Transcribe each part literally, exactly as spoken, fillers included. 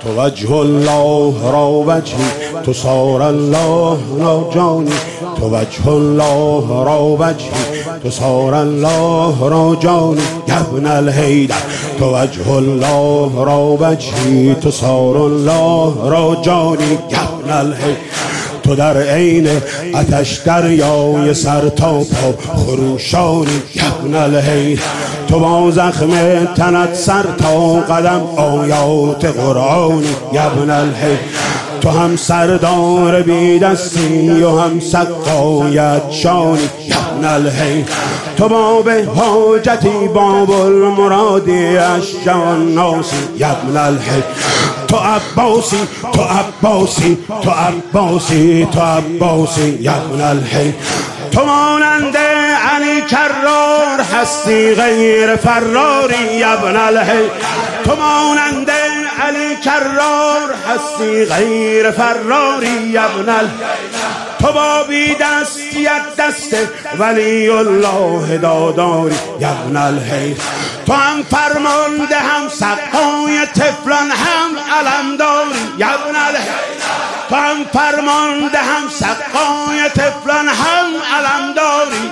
تو وجه الله را وجهی، تو سار الله را جانی. تو وجه الله را وجهی، تو سار الله را جانی. یا ابن الحیدر تو وجه الله را وجهی، تو سار الله را جانی. یا ابن الحیدر تو در عین آتش دریای سر تا پا خروشانی. یا ابن الحیدر تو با زخم تنت سر تا قدم آیات قرآنی. یا ابن الحیدر تو هم سردار بی دستی و هم سقایت شانی. یا ابن الحیدر تو باب حاجتی باب المرادی اشجان ناسی. یا ابن الحیدر تو عباسی تو عباسی تو عباسی تو عباسی. یا ابن الحیدر تو مانند علی کرار هستی غیر فراری. یا ابن الحیدر تو مانند علی کرار هستی غیر فراری. یا ابن الحیدر تو با بی دستیت دست ولی الله داداری. یا ابن الحیدر تو هم فرمانده هم سقای طفلان هم علمداری. یا ابن الحیدر تو هم فرمانده هم سقای طفلان هم علمداری.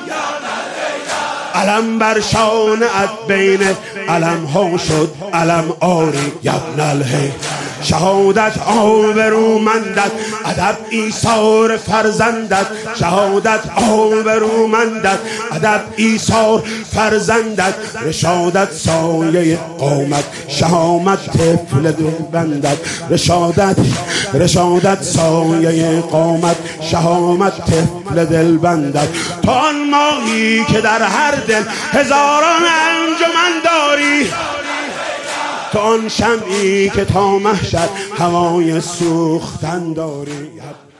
علم بر شانت بین علم ها شد علم آری. یا ابن الحیدر شهادت آبرومندت ادب ایثار فرزندت. شهادت آبرومندت ادب ایثار فرزندت. رشادت سایه قامت شهامت طفل دلبندت. رشادت رشادت سایه قامت شهامت طفل دلبندت. تو آن ماهی که در هر دل هزاران انجمن داری. تو آن شمعی که تا محشر هوای سوختن داری.